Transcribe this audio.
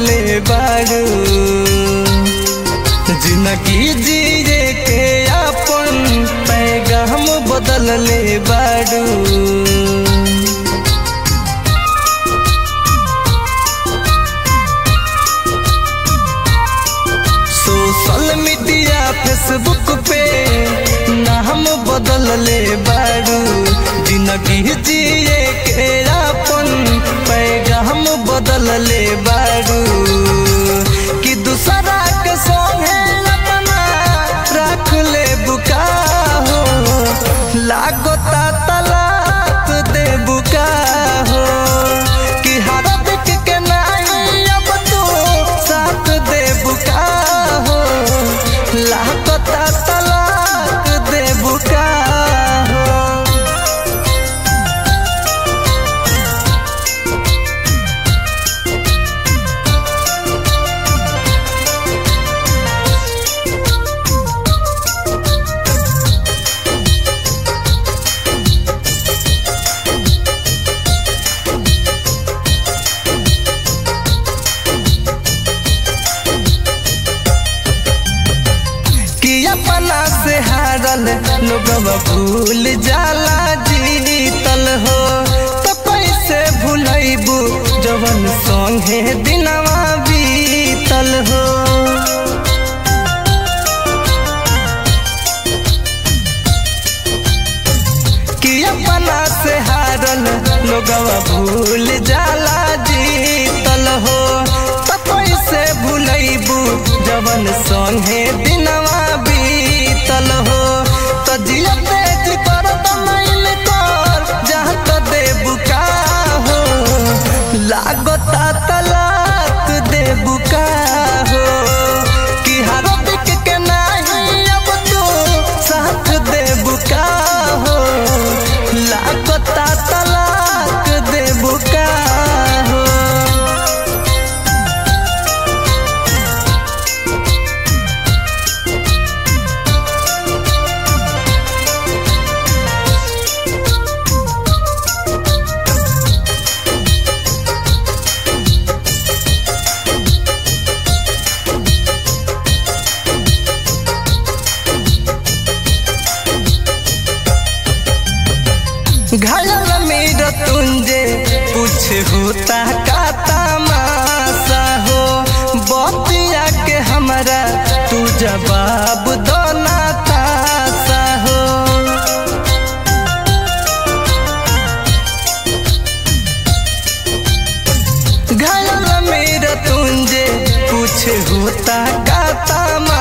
ले बारू जिंदगी जिए के अपन पैगाम बदल ले बारू। सोशल मीडिया फेसबुक पे नाम बदल ले बारू जिंदगी जिए के अपन पैगाम बदल ले बारू कि दूसरा के संगे अपना रख ले बुका हो लागता तलाक दे बुका हो कि हर दिख के नहीं अब तो साथ दे बुका हो लागता तलाक दे बुका हो। अपना से हारल लोगवा भूल जाला जीतल हो तो कैसे भूलैबू जवन संगे दिनवा बीतल हो। कि अपना से हारल लोगवा भूल जाला जीतल हो तो कैसे भूलैबू जवन संगे दिनवा बीतल हो तो जिया तेज कर तमैल कर जहाँ तो दे बुका हो लागता तलाक दे बुका हो कि हर दिक के नहीं अब तो साथ दे बुका हो लागता तलाक दे बुका हो। घायल मेरा तुंजे कुछ होता का तमाशा हो बतिया के हमारा तू जवाब दो ना तासा हो। घायल मेरा तुंजे कुछ होता का तमाशा